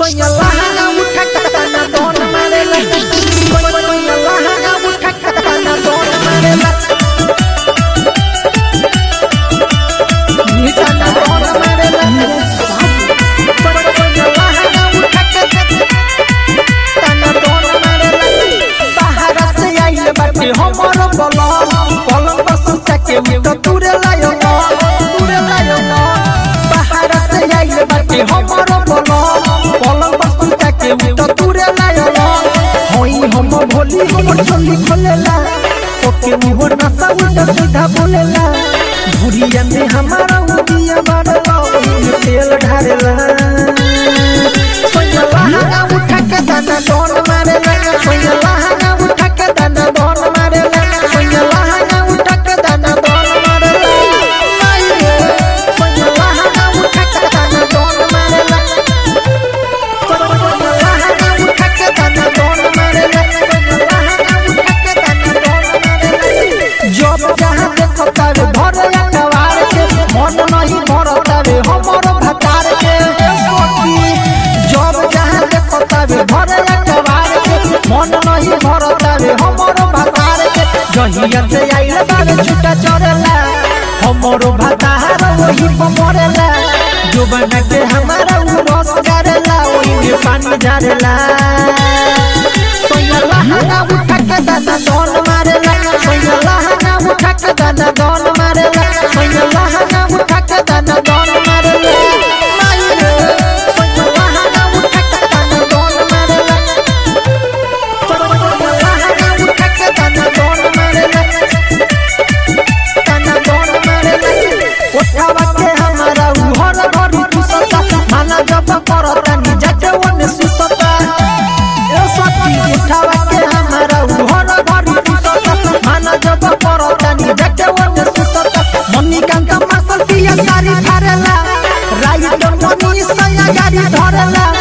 Soña lahana utak tana don marela. Soña lahana utak tana don marela. Tana don marela. Soña lahana utak tana don marela. Bahara se aile bate homoro bolo. Bolo basu take uto ture layo no. Bahara se aile bate homoro bolo. उठा तुरे लायो होई हम भोली हमर चली खोलेला ओके मुहर नसा उल्टा सीधा बोलेला भुरिया में हमारा उदिया बाड़ला तेल ढारेला सोया लहंगा उठा के दाना डोन मारेला सोया लहंगा उठा के दाना डोन मारेला सोया लहंगा उठा के दाना डोन मारेला सोया लहंगा उठा के दाना डोन मारेला मन नहीं भरतावे हमर भतार के जब जहां देखतावे भरे अखबार के मन नहीं भरतावे हमर भतार के जहिया से आइल बारे छुटा चरेला हमर भतार वही मरेला जो बना के हमारा उ रस करेला ओही में पानी झारेला सोया लहंगा उठा के दाना डोन मारेला सोया लहंगा उठा के दाना डोन मारेला सोया लहंगा उठा के दाना डोन मारेला सोया लहंगा उठा के दाना डोन मारेला सोया लहंगा उठा के दाना डोन मारेला दाना डोन मारेला उठावा के हमारा हर भरी खुशता माना जब करता नि जाके ओने सुतता ए सती उठावा के हमारा हर भरी खुशता माना जब करता नि जाके ओने सुतता मम्मी कांका मसल पिया सारी धरेला राई तो मनी सया गाड़ी धरेला